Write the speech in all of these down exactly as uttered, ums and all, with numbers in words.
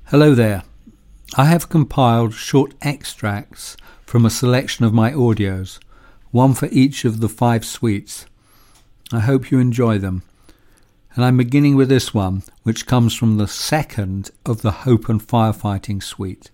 Hello there. I have compiled short extracts from a selection of my audios, one for each of the five suites. I hope you enjoy them. And I'm beginning with this one, which comes from the second of the Hope and Firefighting suite.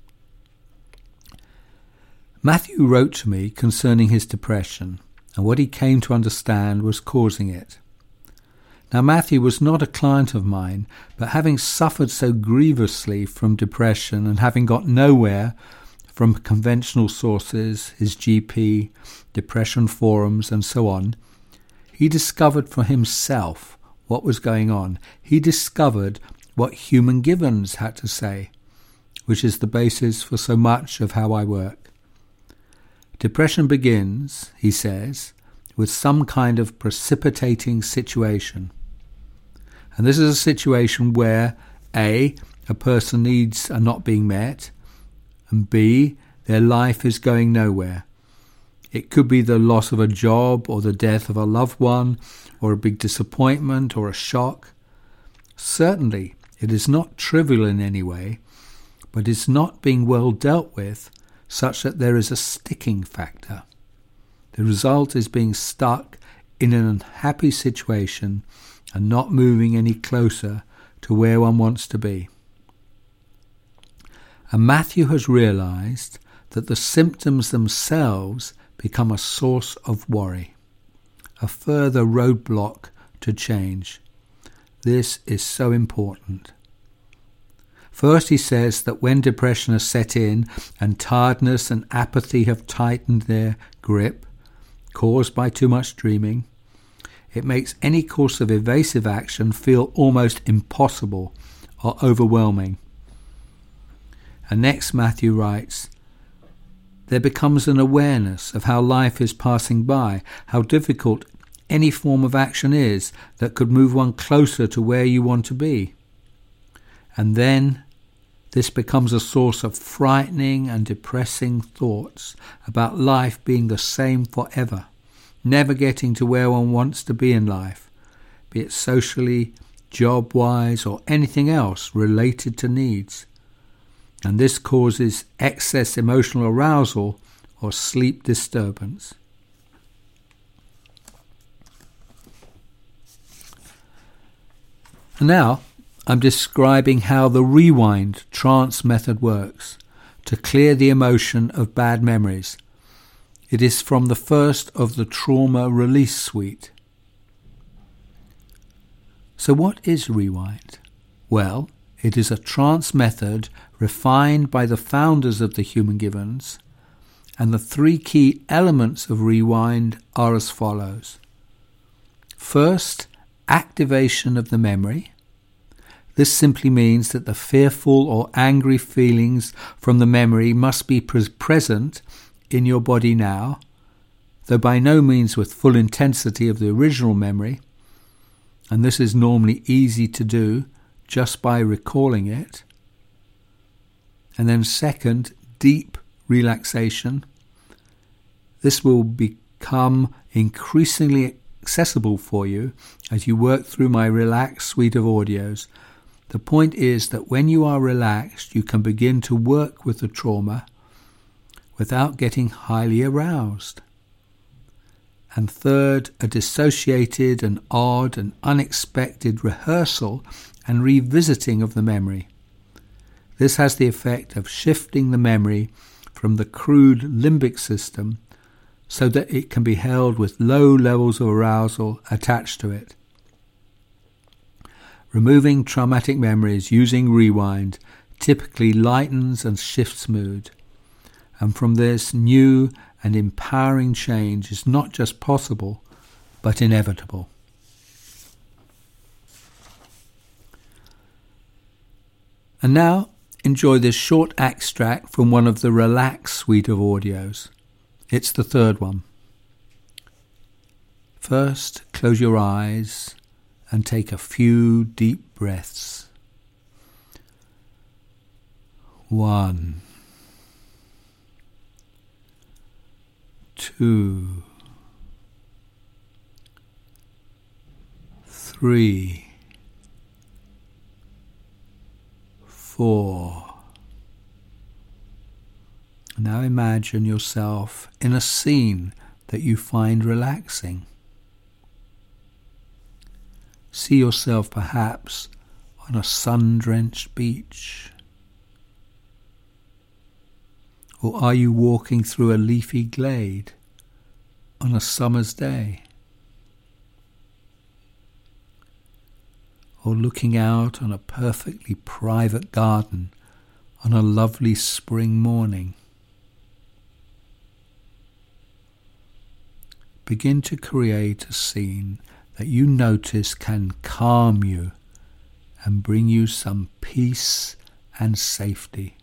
Matthew wrote to me concerning his depression and what he came to understand was causing it. Now, Matthew was not a client of mine, but having suffered so grievously from depression and having got nowhere from conventional sources, his G P, depression forums and so on, he discovered for himself what was going on. He discovered what Human Givens had to say, which is the basis for so much of how I work. Depression begins, he says, with some kind of precipitating situation. And this is a situation where A, a person's needs are not being met, and B, their life is going nowhere. It could be the loss of a job or the death of a loved one or a big disappointment or a shock. Certainly, it is not trivial in any way, but it's not being well dealt with such that there is a sticking factor. The result is being stuck in an unhappy situation and not moving any closer to where one wants to be. And Matthew has realized that the symptoms themselves become a source of worry, a further roadblock to change. This is so important. First, he says that when depression has set in and tiredness and apathy have tightened their grip, caused by too much dreaming, it makes any course of evasive action feel almost impossible or overwhelming. And next Matthew writes, there becomes an awareness of how life is passing by, how difficult any form of action is that could move one closer to where you want to be. And then this becomes a source of frightening and depressing thoughts about life being the same forever, never getting to where one wants to be in life, be it socially, job-wise, or anything else related to needs. And this causes excess emotional arousal or sleep disturbance. And now I'm describing how the rewind trance method works to clear the emotion of bad memories. It is from the first of the Trauma Release Suite. So what is rewind? Well, it is a trance method refined by the founders of the Human Givens, and the three key elements of rewind are as follows. First, activation of the memory. This simply means that the fearful or angry feelings from the memory must be pre- present in your body now, though by no means with full intensity of the original memory, and this is normally easy to do just by recalling it. And then second, deep relaxation. This will become increasingly accessible for you as you work through my relaxed suite of audios. The point is that when you are relaxed, you can begin to work with the trauma without getting highly aroused. And third, a dissociated and odd and unexpected rehearsal and revisiting of the memory. This has the effect of shifting the memory from the crude limbic system so that it can be held with low levels of arousal attached to it. Removing traumatic memories using rewind typically lightens and shifts mood. And from this, new and empowering change is not just possible, but inevitable. And now, enjoy this short extract from one of the Relax suite of audios. It's the third one. First, close your eyes and take a few deep breaths. One. Two. Three. four. Now imagine yourself in a scene that you find relaxing. See yourself perhaps on a sun-drenched beach. Or are you walking through a leafy glade on a summer's day? Or looking out on a perfectly private garden on a lovely spring morning? Begin to create a scene that you notice can calm you and bring you some peace and safety.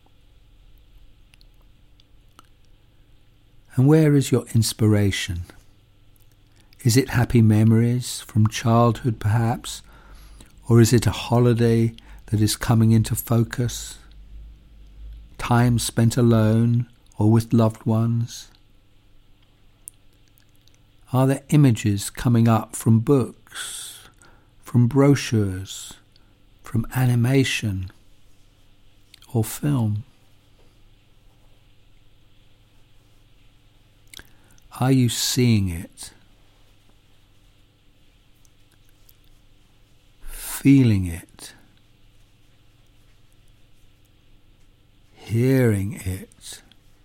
And where is your inspiration? Is it happy memories from childhood perhaps? Or is it a holiday that is coming into focus? Time spent alone or with loved ones? Are there images coming up from books, from brochures, from animation or film? Are you seeing it? Feeling it? Hearing it?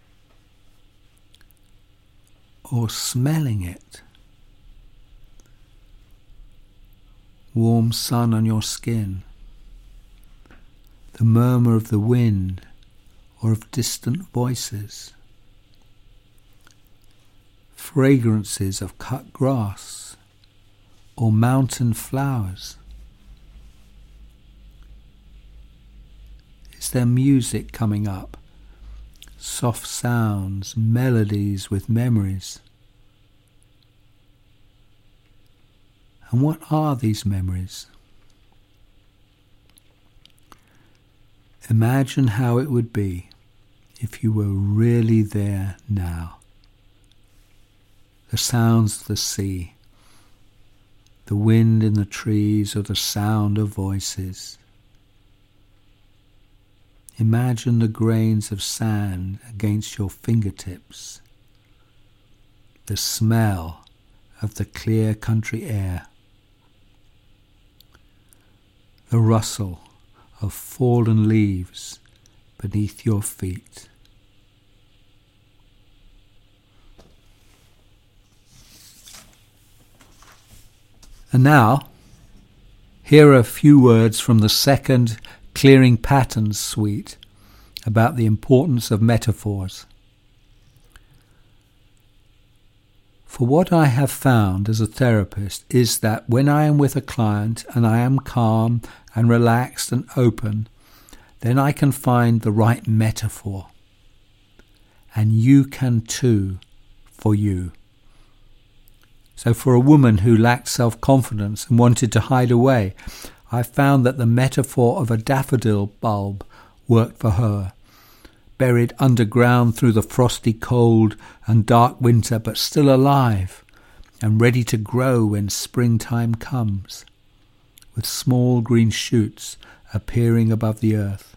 Or smelling it? Warm sun on your skin, the murmur of the wind or of distant voices, fragrances of cut grass or mountain flowers. Is there music coming up? Soft sounds, melodies with memories. And what are these memories? Imagine how it would be if you were really there now. The sounds of the sea, the wind in the trees, or the sound of voices. Imagine the grains of sand against your fingertips, the smell of the clear country air, the rustle of fallen leaves beneath your feet. And now, here are a few words from the second Clearing Patterns suite about the importance of metaphors. For what I have found as a therapist is that when I am with a client and I am calm and relaxed and open, then I can find the right metaphor. And you can too, for you. So for a woman who lacked self-confidence and wanted to hide away, I found that the metaphor of a daffodil bulb worked for her, buried underground through the frosty cold and dark winter, but still alive and ready to grow when springtime comes, with small green shoots appearing above the earth.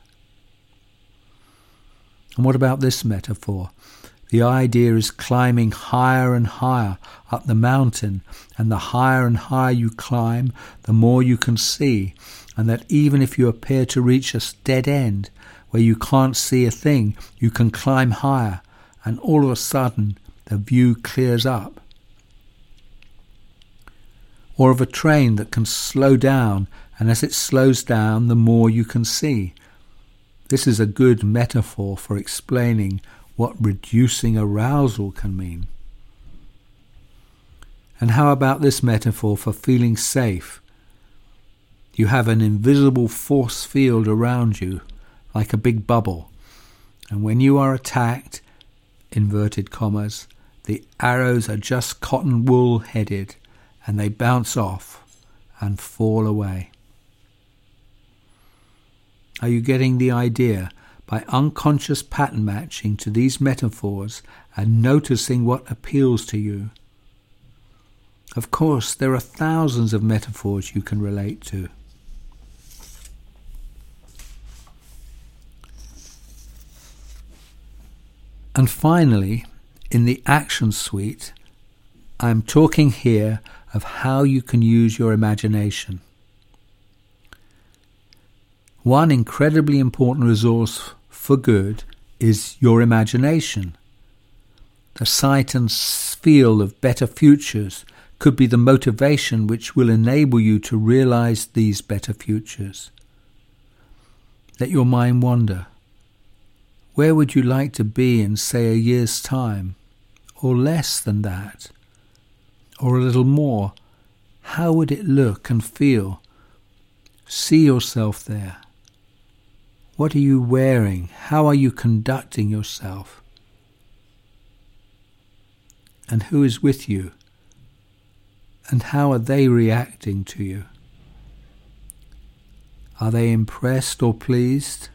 And what about this metaphor? The idea is climbing higher and higher up the mountain, and the higher and higher you climb, the more you can see, and that even if you appear to reach a dead end where you can't see a thing, you can climb higher, and all of a sudden the view clears up. Or of a train that can slow down, and as it slows down, the more you can see. This is a good metaphor for explaining what reducing arousal can mean. And how about this metaphor for feeling safe? You have an invisible force field around you, like a big bubble, and when you are attacked, inverted commas, the arrows are just cotton wool headed, and they bounce off and fall away. Are you getting the idea? By unconscious pattern matching to these metaphors and noticing what appeals to you. Of course, there are thousands of metaphors you can relate to. And finally, in the action suite, I'm talking here of how you can use your imagination. One incredibly important resource for good is your imagination. The sight and feel of better futures could be the motivation which will enable you to realize these better futures. Let your mind wander. Where would you like to be in, say, a year's time, or less than that, or a little more? How would it look and feel? See yourself there. What are you wearing? How are you conducting yourself? And who is with you? And how are they reacting to you? Are they impressed or pleased?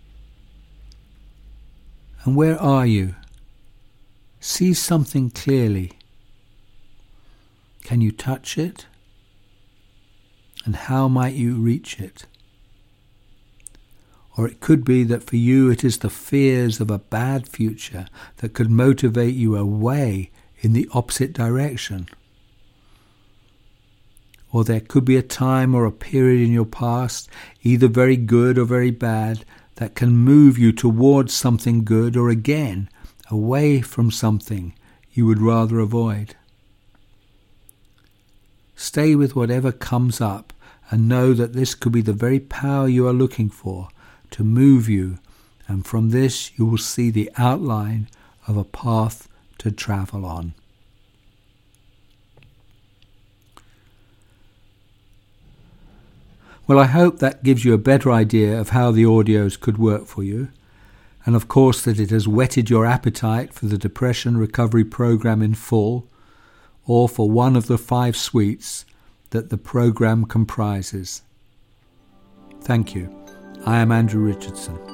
And where are you? See something clearly. Can you touch it? And how might you reach it? Or it could be that for you it is the fears of a bad future that could motivate you away in the opposite direction. Or there could be a time or a period in your past, either very good or very bad, that can move you towards something good, or again, away from something you would rather avoid. Stay with whatever comes up and know that this could be the very power you are looking for to move you, and from this you will see the outline of a path to travel on. Well, I hope that gives you a better idea of how the audios could work for you, and of course that it has whetted your appetite for the Depression Recovery Program in full, or for one of the five suites that the program comprises. Thank you. I am Andrew Richardson.